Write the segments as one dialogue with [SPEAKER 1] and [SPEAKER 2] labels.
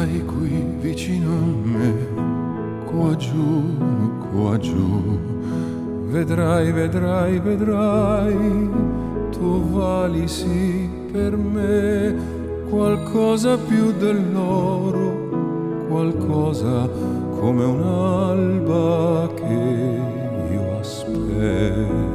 [SPEAKER 1] stai qui vicino a me, qua giù, vedrai, vedrai, vedrai, tu vali sì per me qualcosa più dell'oro, qualcosa come un'alba che io aspetto.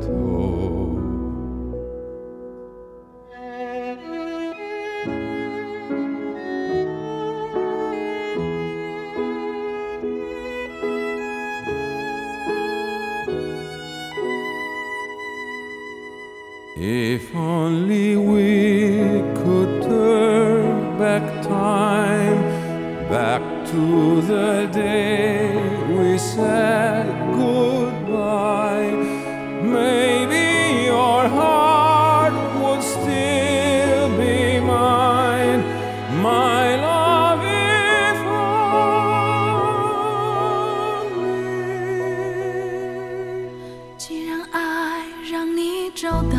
[SPEAKER 1] If only we could turn back time, back to the day we said goodbye, maybe your heart would still be mine, my love, if only.
[SPEAKER 2] 既然爱让你找到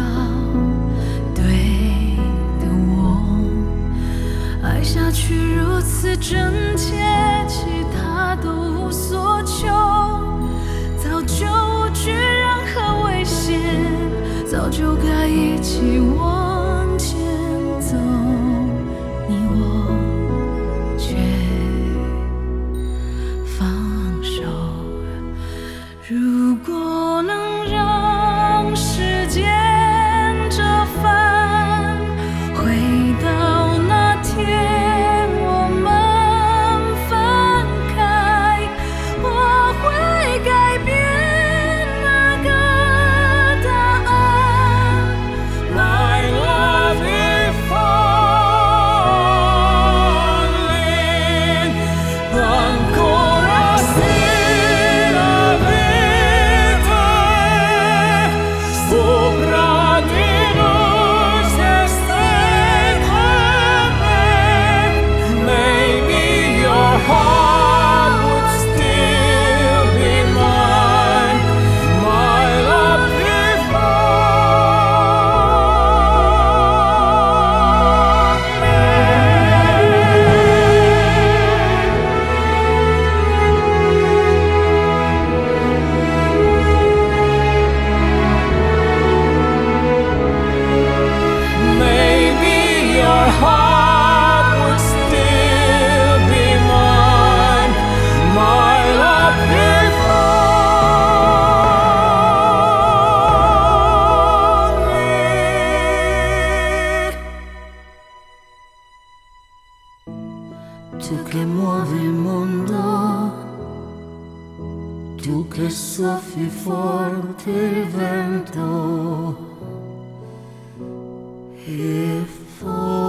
[SPEAKER 2] 爱下去如此真切，其他都无所求，早就无惧任何危险，早就该一起往前走，你我却放手。如果能让时间折返，回到那天我们分开，我会改变那个答案。My love, if only ancora sì la vita sopra di noi se stai con me, maybe your heart would still be mine, my love, if maybe your heart would still be mine, my love, if only. Tu che muovi il mondo, tu che soffi forte il vento, if